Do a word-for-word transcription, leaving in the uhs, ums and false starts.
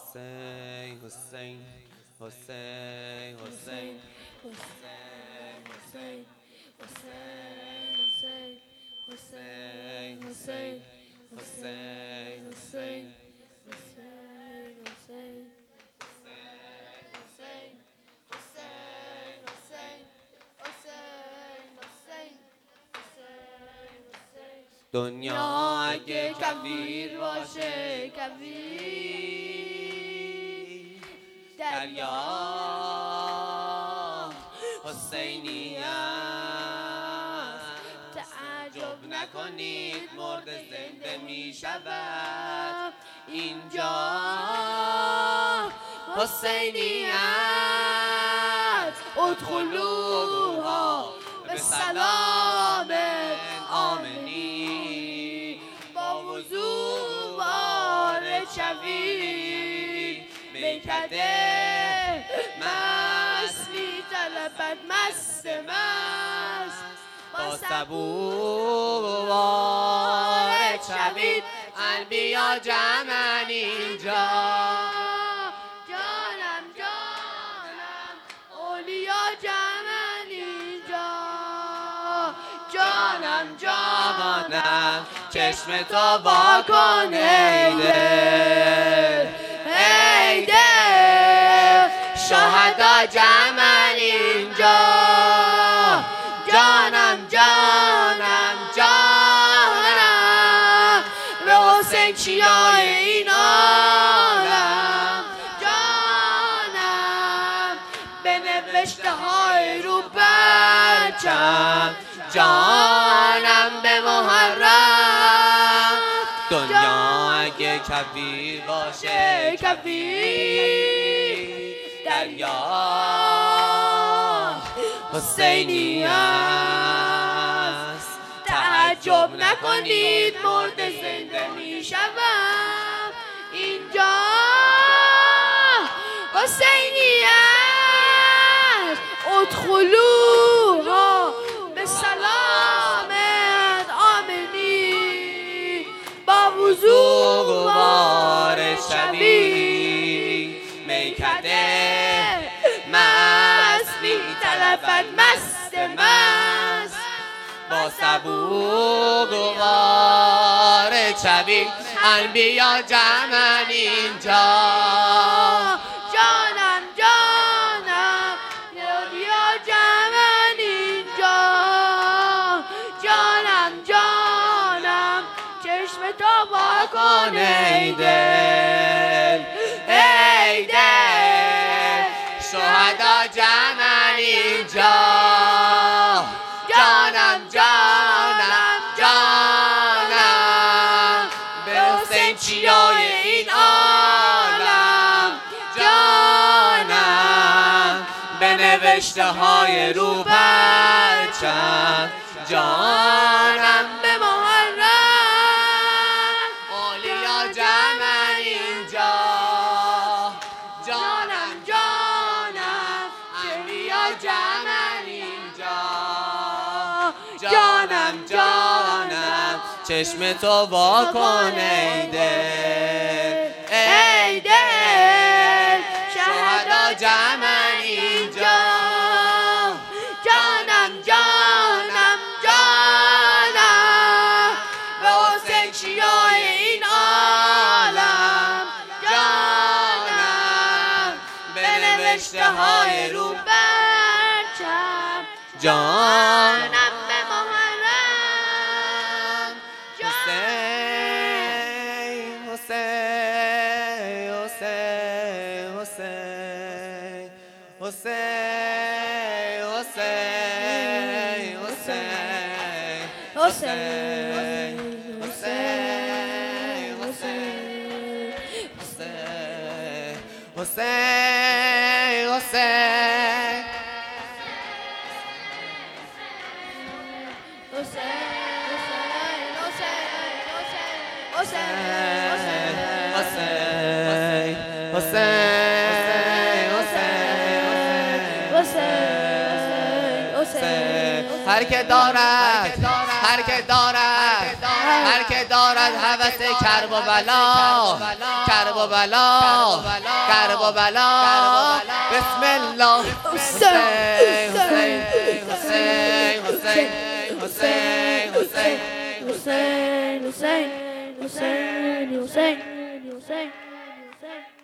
حسین حسین حسین حسین حسین حسین حسین حسین حسین حسین حسین دنیا اگه کویر باشه کویر دریا حسینی است. تعجب نکنید مرد زنده می شود اینجا حسینی است. ادخلوها به سلام آمنی با وضو وارد شوید. میکده مست می طلبد مست مست با سبو وارد شوید. انبیا جمعن اینجا جانم جانم اولیا جمعن اینجا جانم جانم چشم تو وا کن ای دل ای دل شهدا جمعن اینجا جانم جانم جانم به حسین چیای این عالم جانم به نوشته های رو برچم جانم به محرم. دنیا اگه کویر باشه کویر دریا حسینی است. تعجب نکنید مرد زنده می شود اینجا حسینی است. ادخلوها به سلام آمنی با وضو وارد شوید. میکده مست می طلبد مست مست با سبو وارد شوید. انبیا جمعن اینجا جانم جانم اولیا جمعن اینجا جانم جانم چشم تو وا کن ای دل ای دل شهدا جمعن اینجا جانم جانم جانم به حسین چیای این عالم جانم به نوشته های رو پرچم جانم به محرم. اولیا جمعن اینجا جانم جانم انبیا جمعن اینجا جانم جانم چشم تو وا کن ای دل ای دل شهدا جمعن اینجا جانم جانم جانم به حسین چیای این عالم جانم به نوشته های رو برچم جانم به محرم. حسین حسین حسین حسین حسین حسین حسین حسین حسین حسین هر که دارد هر که دارد هر که دارد هوس کرب و بلا، کرب و بلا، کرب و بلا. بسم الله. حسین حسین حسین حسین حسین حسین حسین حسین حسین حسین حسین حسین